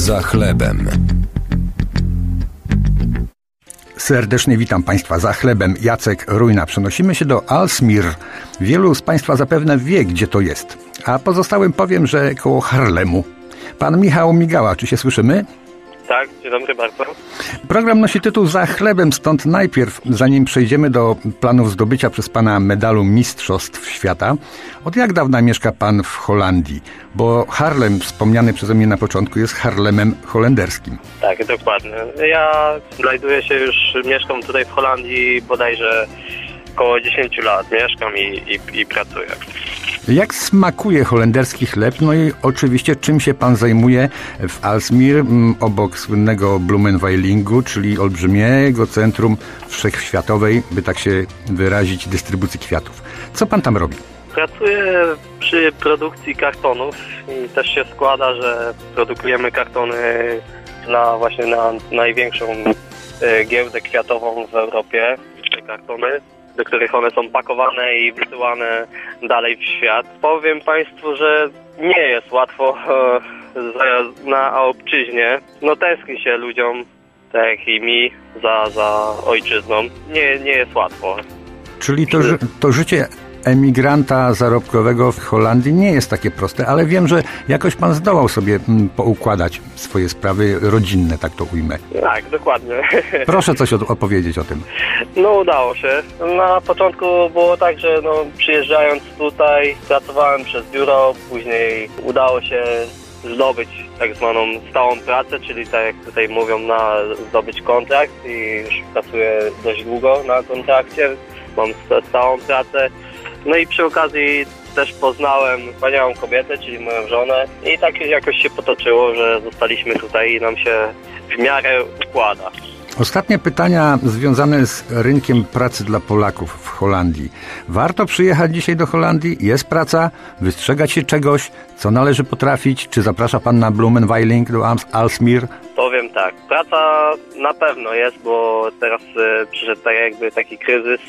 Za chlebem. Serdecznie witam Państwa za chlebem. Jacek Rujna. Przenosimy się do Aalsmeer. Wielu z Państwa zapewne wie, gdzie to jest. A pozostałym powiem, że koło Haarlemu. Pan Michał Migała, czy się słyszymy? Tak, dzień dobry bardzo. Program nosi tytuł Za chlebem, stąd najpierw, zanim przejdziemy do planów zdobycia przez Pana medalu Mistrzostw Świata, od jak dawna mieszka Pan w Holandii? Bo Haarlem, wspomniany przeze mnie na początku, jest Haarlemem holenderskim. Tak, dokładnie. Ja mieszkam tutaj w Holandii bodajże około 10 lat. Mieszkam i pracuję. Jak smakuje holenderski chleb? No i oczywiście czym się Pan zajmuje w Aalsmeer, obok słynnego Bloemenveilingu, czyli olbrzymiego centrum wszechświatowej, by tak się wyrazić, dystrybucji kwiatów. Co Pan tam robi? Pracuję przy produkcji kartonów i też się składa, że produkujemy kartony właśnie na największą giełdę kwiatową w Europie. Te kartony, do których one są pakowane i wysyłane dalej w świat. Powiem Państwu, że nie jest łatwo na obczyźnie. No tęskni się ludziom, tak jak i mi, za ojczyzną. Nie jest łatwo. Czyli to życie emigranta zarobkowego w Holandii nie jest takie proste, ale wiem, że jakoś Pan zdołał sobie poukładać swoje sprawy rodzinne, tak to ujmę. Tak, dokładnie. Proszę coś opowiedzieć o tym. No udało się. Na początku było tak, że przyjeżdżając tutaj pracowałem przez biuro, później udało się zdobyć tak zwaną stałą pracę, czyli tak jak tutaj mówią, zdobyć kontrakt i już pracuję dość długo na kontrakcie. Mam stałą pracę. No i przy okazji też poznałem wspaniałą kobietę, czyli moją żonę i tak jakoś się potoczyło, że zostaliśmy tutaj i nam się w miarę układa. Ostatnie pytania związane z rynkiem pracy dla Polaków w Holandii. Warto przyjechać dzisiaj do Holandii? Jest praca? Wystrzegać się czegoś? Co należy potrafić? Czy zaprasza Pan na Bloemenveiling do Aalsmeer? Powiem tak, praca na pewno jest, bo teraz przyszedł taki kryzys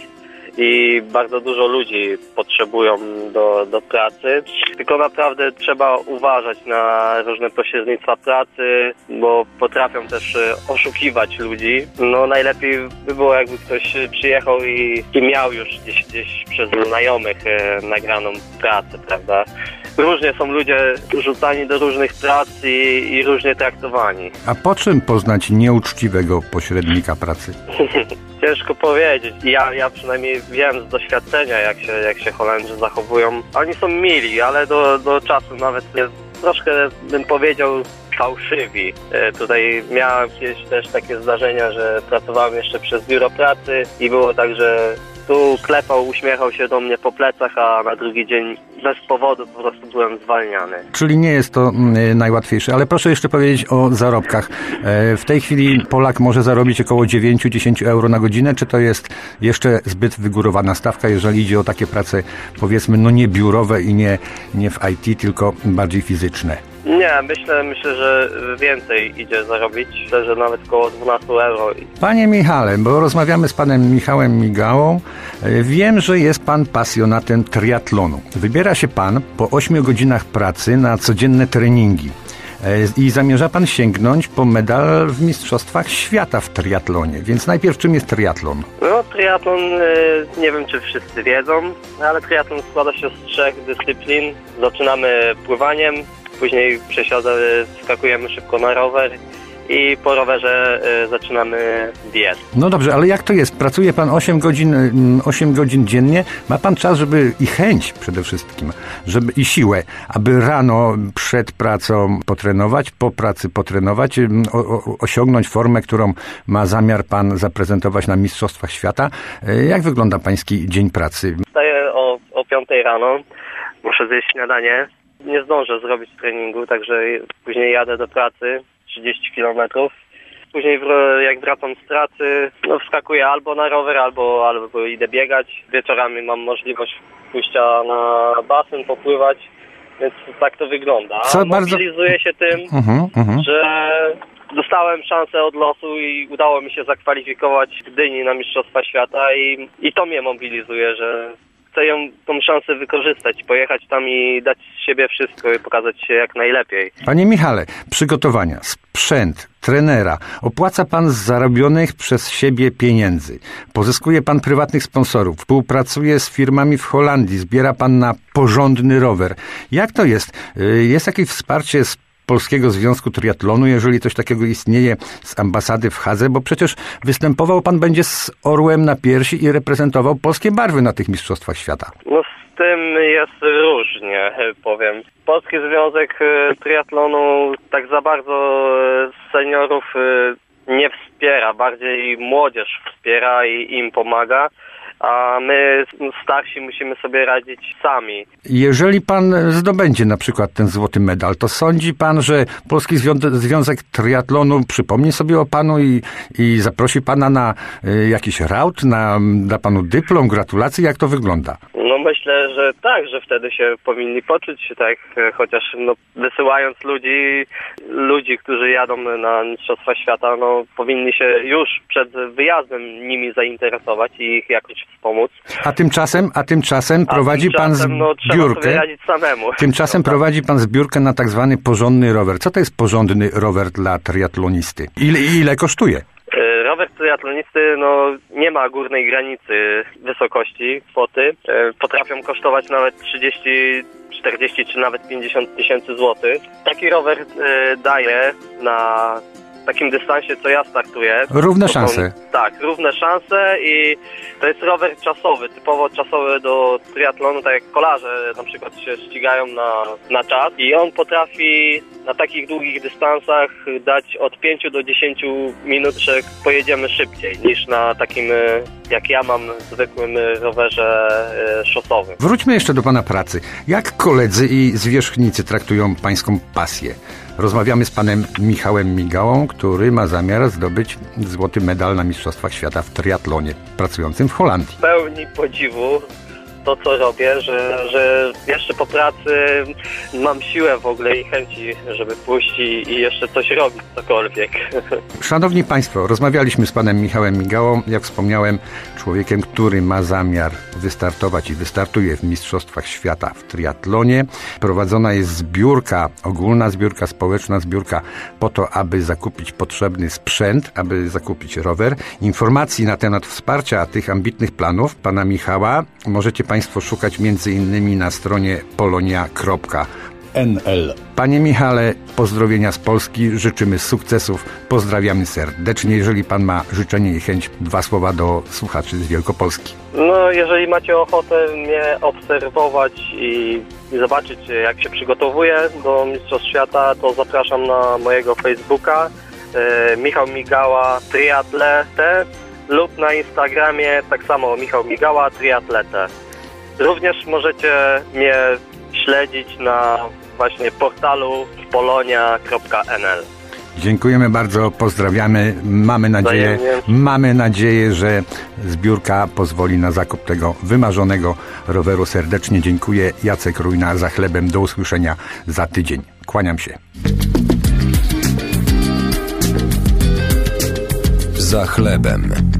i bardzo dużo ludzi potrzebują do pracy. Tylko naprawdę trzeba uważać na różne pośrednictwa pracy, bo potrafią też oszukiwać ludzi. No najlepiej by było, jakby ktoś przyjechał i miał już gdzieś przez znajomych nagraną pracę, prawda? Różnie są ludzie rzucani do różnych prac i różnie traktowani. A po czym poznać nieuczciwego pośrednika pracy? Ciężko powiedzieć. Ja przynajmniej wiem z doświadczenia, jak się Holendrzy zachowują. Oni są mili, ale do czasu nawet troszkę, bym powiedział, fałszywi. Tutaj miałem kiedyś też takie zdarzenia, że pracowałem jeszcze przez biuro pracy i było tak, że tu klepał, uśmiechał się do mnie po plecach, a na drugi dzień bez powodu po prostu byłem zwalniany. Czyli nie jest to najłatwiejsze, ale proszę jeszcze powiedzieć o zarobkach. W tej chwili Polak może zarobić około 9-10 euro na godzinę, czy to jest jeszcze zbyt wygórowana stawka, jeżeli idzie o takie prace, powiedzmy, nie biurowe i nie w IT, tylko bardziej fizyczne? Nie, myślę, że więcej idzie zarobić. Myślę, że nawet około 12 euro. Panie Michale, bo rozmawiamy z panem Michałem Migałą, wiem, że jest pan pasjonatem triatlonu. Wybiera się pan po 8 godzinach pracy na codzienne treningi i zamierza pan sięgnąć po medal w Mistrzostwach Świata w triatlonie. Więc najpierw czym jest triatlon? No, triatlon, nie wiem czy wszyscy wiedzą, ale triatlon składa się z 3 dyscyplin. Zaczynamy pływaniem, później skakujemy szybko na rower i po rowerze zaczynamy biec. No dobrze, ale jak to jest? Pracuje pan 8 godzin dziennie? Ma pan czas, żeby i chęć przede wszystkim, i siłę, aby rano przed pracą potrenować, po pracy potrenować, osiągnąć formę, którą ma zamiar pan zaprezentować na Mistrzostwach Świata. Jak wygląda pański dzień pracy? Wstaję o 5 rano, muszę zjeść śniadanie. Nie zdążę zrobić treningu, także później jadę do pracy 30 km. Później jak wracam z pracy, wskakuję albo na rower, albo idę biegać. Wieczorami mam możliwość pójścia na basen, popływać, więc tak to wygląda. Mobilizuję się tym, że dostałem szansę od losu i udało mi się zakwalifikować w Gdyni na Mistrzostwa Świata i to mnie mobilizuje, że chcę tą szansę wykorzystać, pojechać tam i dać z siebie wszystko i pokazać się jak najlepiej. Panie Michale, przygotowania, sprzęt, trenera, opłaca pan z zarobionych przez siebie pieniędzy, pozyskuje pan prywatnych sponsorów, współpracuje z firmami w Holandii, zbiera pan na porządny rower. Jak to jest? Jest jakieś wsparcie z Polskiego Związku Triatlonu, jeżeli coś takiego istnieje, z ambasady w Hadze, bo przecież występował pan będzie z orłem na piersi i reprezentował polskie barwy na tych mistrzostwach świata. No z tym jest różnie, powiem. Polski Związek Triatlonu tak za bardzo seniorów nie wspiera, bardziej młodzież wspiera i im pomaga, a my starsi musimy sobie radzić sami. Jeżeli pan zdobędzie na przykład ten złoty medal, to sądzi pan, że Polski Związek Triatlonu przypomni sobie o panu i zaprosi pana na jakiś raut, da panu dyplom, gratulacje? Jak to wygląda? No myślę, że tak, że wtedy się powinni poczuć tak, chociaż wysyłając ludzi, którzy jadą na Mistrzostwa Świata, powinni się już przed wyjazdem nimi zainteresować i ich jakoś wspomóc. A tymczasem prowadzi pan zbiórkę. Tymczasem prowadzi pan zbiórkę na tak zwany porządny rower. Co to jest porządny rower dla triatlonisty? Ile kosztuje? Rower triatlonisty nie ma górnej granicy wysokości kwoty. Potrafią kosztować nawet 30, 40 czy nawet 50 tysięcy złotych. Taki rower daje na takim dystansie, co ja startuję. Równe szanse. Tak, równe szanse i to jest rower czasowy, typowo czasowy do triatlonu, tak jak kolarze na przykład się ścigają na czas i on potrafi na takich długich dystansach dać od 5 do 10 minut, że pojedziemy szybciej niż na takim, jak ja mam, zwykłym rowerze szosowym. Wróćmy jeszcze do pana pracy. Jak koledzy i zwierzchnicy traktują pańską pasję? Rozmawiamy z panem Michałem Migałą, który ma zamiar zdobyć złoty medal na Mistrzostwach Świata w triatlonie, pracującym w Holandii. W pełni podziwu to, co robię, że jeszcze po pracy mam siłę w ogóle i chęci, żeby pójść i jeszcze coś robić, cokolwiek. Szanowni Państwo, rozmawialiśmy z panem Michałem Migałą, jak wspomniałem, człowiekiem, który ma zamiar wystartować i wystartuje w Mistrzostwach Świata w triatlonie. Prowadzona jest zbiórka, ogólna zbiórka, społeczna zbiórka po to, aby zakupić potrzebny sprzęt, aby zakupić rower. Informacji na temat wsparcia tych ambitnych planów pana Michała możecie Państwo szukać m.in. na stronie polonia.nl. Panie Michale, pozdrowienia z Polski, życzymy sukcesów, pozdrawiamy serdecznie. Jeżeli pan ma życzenie i chęć, 2 słowa do słuchaczy z Wielkopolski. Jeżeli macie ochotę mnie obserwować i zobaczyć, jak się przygotowuję do Mistrzostw Świata, to zapraszam na mojego Facebooka Michał Migała Triatlete lub na Instagramie tak samo Michał Migała Triatlete. Również możecie mnie śledzić na właśnie portalu polonia.nl. Dziękujemy bardzo, pozdrawiamy. Mamy nadzieję, że zbiórka pozwoli na zakup tego wymarzonego roweru. Serdecznie dziękuję. Jacek Rujna, Za chlebem. Do usłyszenia za tydzień. Kłaniam się. Za chlebem.